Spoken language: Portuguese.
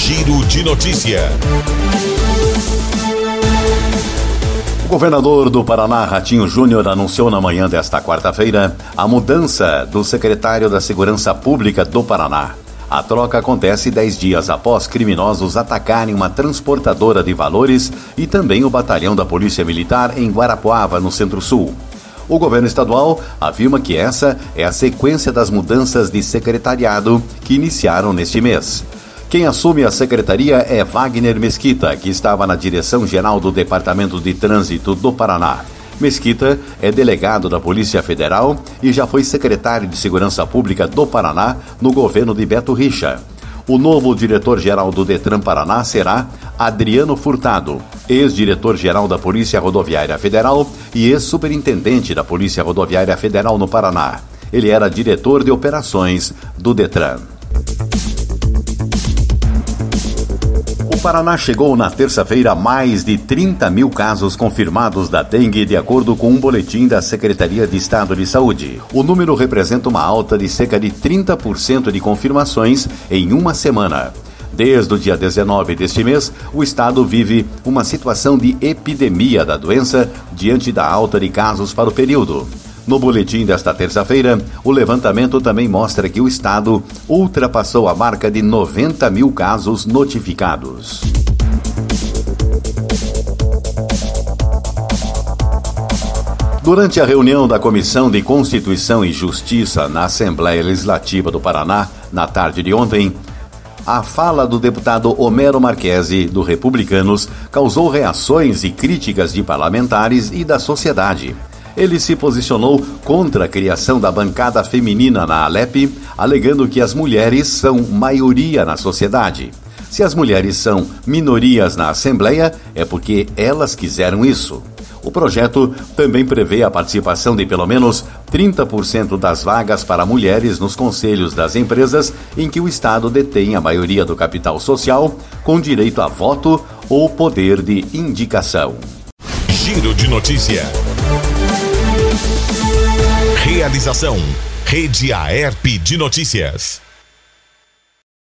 Giro de Notícia. O governador do Paraná, Ratinho Júnior, anunciou na manhã desta quarta-feira a mudança do secretário da Segurança Pública do Paraná. A troca acontece 10 dias após criminosos atacarem uma transportadora de valores e também o batalhão da Polícia Militar em Guarapuava, no Centro-Sul. O governo estadual afirma que essa é a sequência das mudanças de secretariado que iniciaram neste mês. Quem assume a secretaria é Wagner Mesquita, que estava na direção-geral do Departamento de Trânsito do Paraná. Mesquita é delegado da Polícia Federal e já foi secretário de Segurança Pública do Paraná no governo de Beto Richa. O novo diretor-geral do Detran Paraná será Adriano Furtado, ex-diretor-geral da Polícia Rodoviária Federal e ex-superintendente da Polícia Rodoviária Federal no Paraná. Ele era diretor de operações do Detran. O Paraná chegou na terça-feira a mais de 30 mil casos confirmados da dengue, de acordo com um boletim da Secretaria de Estado de Saúde. O número representa uma alta de cerca de 30% de confirmações em uma semana. Desde o dia 19 deste mês, o estado vive uma situação de epidemia da doença diante da alta de casos para o período. No boletim desta terça-feira, o levantamento também mostra que o estado ultrapassou a marca de 90 mil casos notificados. Durante a reunião da Comissão de Constituição e Justiça na Assembleia Legislativa do Paraná, na tarde de ontem, a fala do deputado Homero Marquesi, do Republicanos, causou reações e críticas de parlamentares e da sociedade. Ele se posicionou contra a criação da bancada feminina na Alep, alegando que as mulheres são maioria na sociedade. Se as mulheres são minorias na Assembleia, é porque elas quiseram isso. O projeto também prevê a participação de pelo menos 30% das vagas para mulheres nos conselhos das empresas em que o Estado detém a maioria do capital social, com direito a voto ou poder de indicação. Giro de Notícia. Realização: Rede Aerp de Notícias.